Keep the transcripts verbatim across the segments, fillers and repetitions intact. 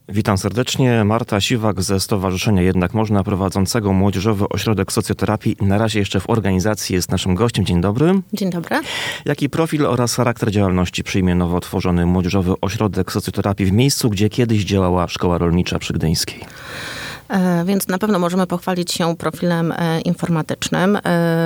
Witam serdecznie. Marta Siwak ze Stowarzyszenia Jednak Można, prowadzącego Młodzieżowy Ośrodek Socjoterapii. Na razie jeszcze w organizacji jest naszym gościem. Dzień dobry. Dzień dobry. Jaki profil oraz charakter działalności przyjmie nowo otworzony Młodzieżowy Ośrodek Socjoterapii w miejscu, gdzie kiedyś działała Szkoła Rolnicza przy Gdyńskiej? Więc na pewno możemy pochwalić się profilem informatycznym.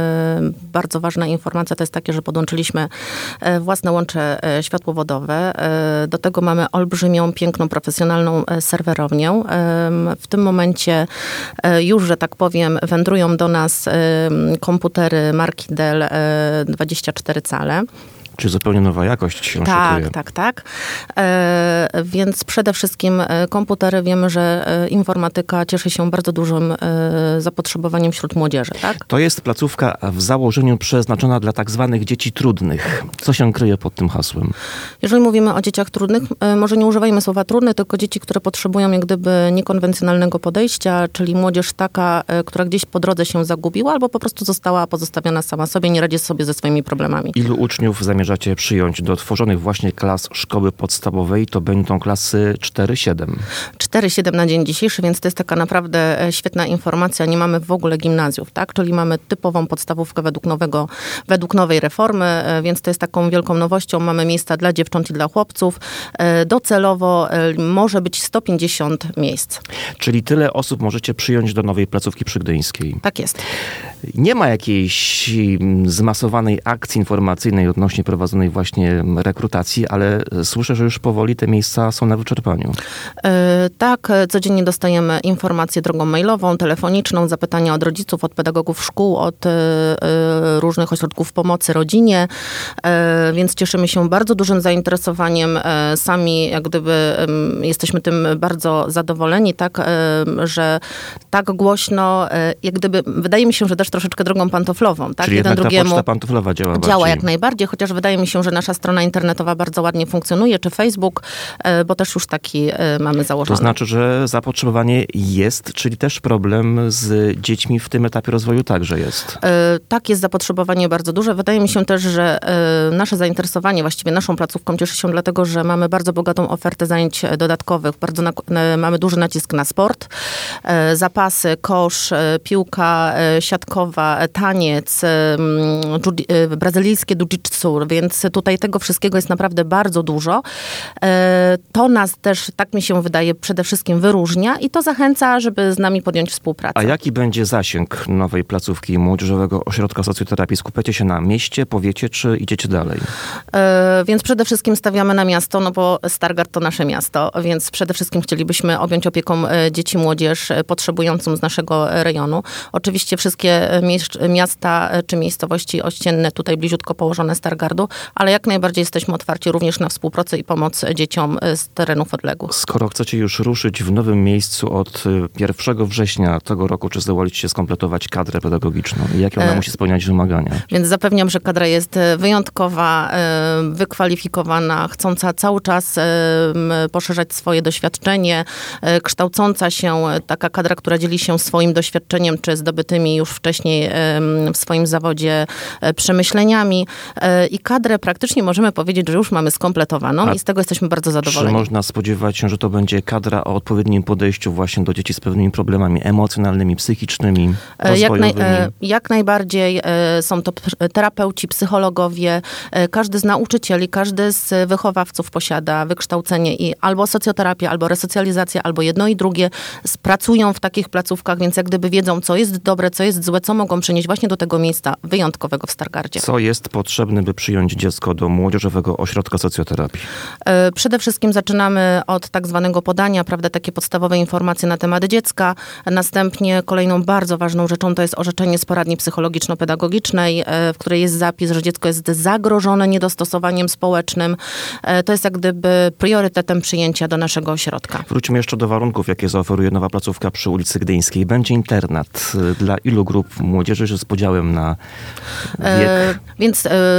Bardzo ważna informacja to jest takie, że podłączyliśmy własne łącze światłowodowe. Do tego mamy olbrzymią, piękną, profesjonalną serwerownię. W tym momencie już, że tak powiem, wędrują do nas komputery marki Dell dwadzieścia cztery cale. Czy zupełnie nowa jakość się Tak, szykuje? tak, tak. E, więc przede wszystkim komputery, wiemy, że informatyka cieszy się bardzo dużym e, zapotrzebowaniem wśród młodzieży, tak? To jest placówka w założeniu przeznaczona dla tak zwanych dzieci trudnych. Co się kryje pod tym hasłem? Jeżeli mówimy o dzieciach trudnych, e, może nie używajmy słowa trudne, tylko dzieci, które potrzebują jak gdyby niekonwencjonalnego podejścia, czyli młodzież taka, e, która gdzieś po drodze się zagubiła albo po prostu została pozostawiona sama sobie, nie radzi sobie ze swoimi problemami. Ilu uczniów zamierza zamierzacie przyjąć do tworzonych właśnie klas szkoły podstawowej, to będą klasy cztery siedem. cztery siedem na dzień dzisiejszy, więc to jest taka naprawdę świetna informacja. Nie mamy w ogóle gimnazjów, tak? Czyli mamy typową podstawówkę według nowego, według nowej reformy, więc to jest taką wielką nowością. Mamy miejsca dla dziewcząt i dla chłopców. Docelowo może być sto pięćdziesiąt miejsc. Czyli tyle osób możecie przyjąć do nowej placówki przy Gdyńskiej. Tak jest. Nie ma jakiejś zmasowanej akcji informacyjnej odnośnie prowadzonej właśnie rekrutacji, ale słyszę, że już powoli te miejsca są na wyczerpaniu. Yy, tak, codziennie dostajemy informacje drogą mailową, telefoniczną, zapytania od rodziców, od pedagogów szkół, od yy, różnych ośrodków pomocy rodzinie, yy, więc cieszymy się bardzo dużym zainteresowaniem. Yy, sami jak gdyby yy, jesteśmy tym bardzo zadowoleni, tak, yy, że tak głośno, yy, jak gdyby, wydaje mi się, że też troszeczkę drogą pantoflową. Tak? Czyli Jeden jednak drugiemu ta poczta pantoflowa działa bardziej. Działa jak najbardziej, chociaż wydaje mi się, że nasza strona internetowa bardzo ładnie funkcjonuje, czy Facebook, bo też już taki mamy założony. To znaczy, że zapotrzebowanie jest, czyli też problem z dziećmi w tym etapie rozwoju także jest. Tak, jest zapotrzebowanie bardzo duże. Wydaje mi się też, że nasze zainteresowanie, właściwie naszą placówką cieszy się dlatego, że mamy bardzo bogatą ofertę zajęć dodatkowych. Bardzo na, mamy duży nacisk na sport, zapasy, kosz, piłka siatkowa, taniec, brazylijskie jiu-jitsu, więc tutaj tego wszystkiego jest naprawdę bardzo dużo. To nas też, tak mi się wydaje, przede wszystkim wyróżnia i to zachęca, żeby z nami podjąć współpracę. A jaki będzie zasięg nowej placówki Młodzieżowego Ośrodka Socjoterapii? Skupiacie się na mieście, powiecie, czy idziecie dalej? Więc przede wszystkim stawiamy na miasto, no bo Stargard to nasze miasto, więc przede wszystkim chcielibyśmy objąć opieką dzieci, młodzież potrzebującą z naszego rejonu. Oczywiście wszystkie miasta czy miejscowości ościenne tutaj bliziutko położone Stargardu, ale jak najbardziej jesteśmy otwarci również na współpracę i pomoc dzieciom z terenów odległych. Skoro chcecie już ruszyć w nowym miejscu od pierwszego września tego roku, czy zdołaliście skompletować kadrę pedagogiczną? I jakie ona e... musi spełniać wymagania? Więc zapewniam, że kadra jest wyjątkowa, wykwalifikowana, chcąca cały czas poszerzać swoje doświadczenie, kształcąca się, taka kadra, która dzieli się swoim doświadczeniem, czy zdobytymi już wcześniej w swoim zawodzie przemyśleniami. I kadrę praktycznie możemy powiedzieć, że już mamy skompletowaną. A i z tego jesteśmy bardzo zadowoleni. Czy można spodziewać się, że to będzie kadra o odpowiednim podejściu właśnie do dzieci z pewnymi problemami emocjonalnymi, psychicznymi, rozwojowymi? Jak, naj, jak najbardziej są to terapeuci, psychologowie, każdy z nauczycieli, każdy z wychowawców posiada wykształcenie i albo socjoterapię, albo resocjalizację, albo jedno i drugie. Pracują w takich placówkach, więc jak gdyby wiedzą, co jest dobre, co jest złe, co mogą przynieść właśnie do tego miejsca wyjątkowego w Stargardzie. Co jest potrzebne, by przyjąć dziecko do Młodzieżowego Ośrodka Socjoterapii? Przede wszystkim zaczynamy od tak zwanego podania, prawda, takie podstawowe informacje na temat dziecka. Następnie kolejną bardzo ważną rzeczą to jest orzeczenie z poradni psychologiczno-pedagogicznej, w której jest zapis, że dziecko jest zagrożone niedostosowaniem społecznym. To jest jak gdyby priorytetem przyjęcia do naszego ośrodka. Wróćmy jeszcze do warunków, jakie zaoferuje nowa placówka przy ulicy Gdyńskiej. Będzie internat dla ilu grup młodzieży z podziałem na wiek? E, więc e, zapewne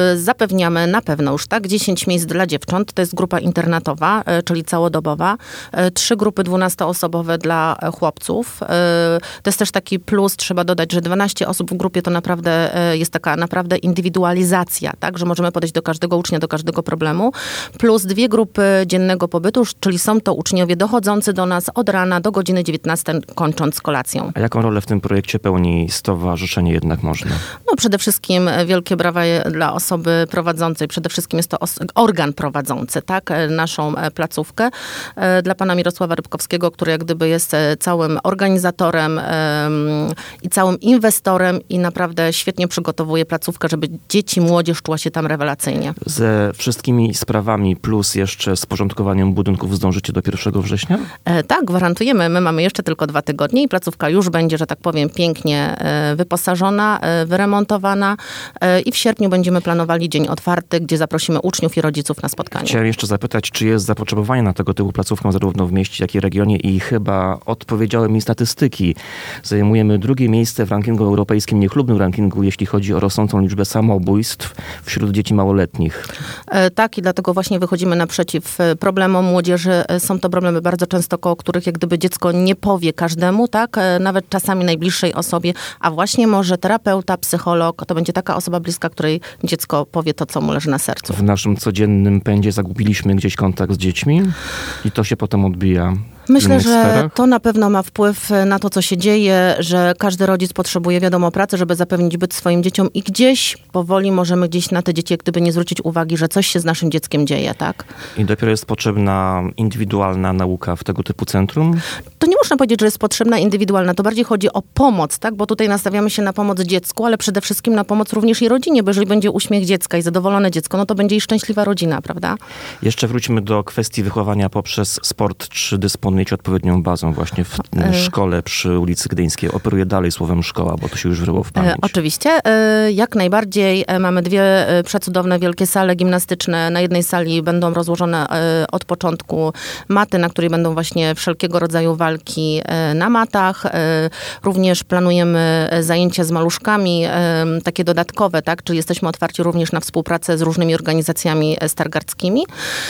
zapewniamy na pewno już tak dziesięć miejsc dla dziewcząt, to jest grupa internatowa, czyli całodobowa, trzy grupy dwunastoosobowe dla chłopców. To jest też taki plus, trzeba dodać, że dwanaście osób w grupie to naprawdę jest taka naprawdę indywidualizacja, tak, że możemy podejść do każdego ucznia, do każdego problemu, plus dwie grupy dziennego pobytu, czyli są to uczniowie dochodzący do nas od rana do godziny dziewiętnastej, kończąc kolacją. A jaką rolę w tym projekcie pełni Stowarzyszenie Jednak Można? No przede wszystkim wielkie brawa dla osoby prowadzącej. Przede wszystkim jest to os- organ prowadzący, tak, naszą placówkę. Dla pana Mirosława Rybkowskiego, który jak gdyby jest całym organizatorem um, i całym inwestorem i naprawdę świetnie przygotowuje placówkę, żeby dzieci, młodzież czuła się tam rewelacyjnie. Ze wszystkimi sprawami plus jeszcze z porządkowaniem budynków zdążycie do pierwszego września? E, tak, gwarantujemy. My mamy jeszcze tylko dwa tygodnie i placówka już będzie, że tak powiem, pięknie e, wyposażona, e, wyremontowana e, i w sierpniu będziemy planowali dzień otwarty, gdzie zaprosimy uczniów i rodziców na spotkanie. Chciałem jeszcze zapytać, czy jest zapotrzebowanie na tego typu placówkę zarówno w mieście, jak i regionie i chyba odpowiedziały mi statystyki. Zajmujemy drugie miejsce w rankingu europejskim, niechlubnym rankingu, jeśli chodzi o rosnącą liczbę samobójstw wśród dzieci małoletnich. E, tak i dlatego właśnie wychodzimy naprzeciw problemom młodzieży. Są to problemy bardzo często, koło których jak gdyby dziecko nie powie każdemu, tak, e, nawet czasami najbliższej osobie, a właśnie może terapeuta, psycholog, to będzie taka osoba bliska, której dziecko powie to, co mu leży na sercu. W naszym codziennym pędzie zagubiliśmy gdzieś kontakt z dziećmi i to się potem odbija. Myślę, że to na pewno ma wpływ na to, co się dzieje, że każdy rodzic potrzebuje, wiadomo, pracy, żeby zapewnić byt swoim dzieciom i gdzieś powoli możemy gdzieś na te dzieci jak gdyby nie zwrócić uwagi, że coś się z naszym dzieckiem dzieje, tak? I dopiero jest potrzebna indywidualna nauka w tego typu centrum? To nie można powiedzieć, że jest potrzebna indywidualna, to bardziej chodzi o pomoc, tak? Bo tutaj nastawiamy się na pomoc dziecku, ale przede wszystkim na pomoc również i rodzinie, bo jeżeli będzie uśmiech dziecka i zadowolone dziecko, no to będzie i szczęśliwa rodzina, prawda? Jeszcze wróćmy do kwestii wychowania poprzez sport. Czy dysponujecie odpowiednią bazą właśnie w e... szkole przy ulicy Gdyńskiej? Operuję dalej słowem szkoła, bo to się już wryło w pamięć. E, oczywiście. E, jak najbardziej. E, mamy dwie przecudowne wielkie sale gimnastyczne. Na jednej sali będą rozłożone e, od początku maty, na której będą właśnie wszelkiego rodzaju walki e, na matach. E, również planujemy zajęcia z maluszkami, e, takie dodatkowe, tak? Czyli jesteśmy otwarci również na współpracę z różnymi organizacjami stargardzkimi.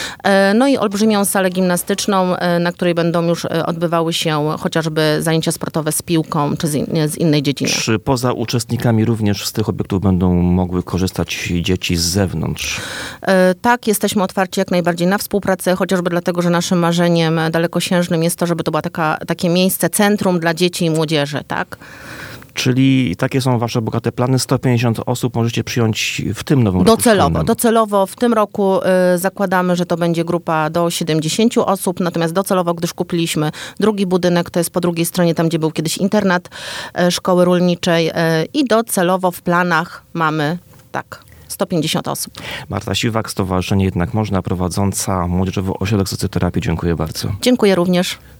E, no i olbrzymią salę gimnastyczną, e, na której będą już odbywały się chociażby zajęcia sportowe z piłką, czy z, in, z innej dziedziny. Czy poza uczestnikami również z tych obiektów będą mogły korzystać dzieci z zewnątrz? E, tak, jesteśmy otwarci jak najbardziej na współpracę, chociażby dlatego, że naszym marzeniem dalekosiężnym jest to, żeby to było taka, takie miejsce, centrum dla dzieci i młodzieży, tak? Czyli takie są wasze bogate plany. sto pięćdziesiąt osób możecie przyjąć w tym nowym roku. Docelowo. Docelowo w tym roku y, zakładamy, że to będzie grupa do siedemdziesięciu osób, natomiast docelowo, gdyż kupiliśmy drugi budynek, to jest po drugiej stronie, tam gdzie był kiedyś internat y, szkoły rolniczej y, i docelowo w planach mamy, tak, sto pięćdziesiąt osób. Marta Siwak, Stowarzyszenie Jednak Można, prowadząca Młodzieżowy Ośrodek Socjoterapii. Dziękuję bardzo. Dziękuję również.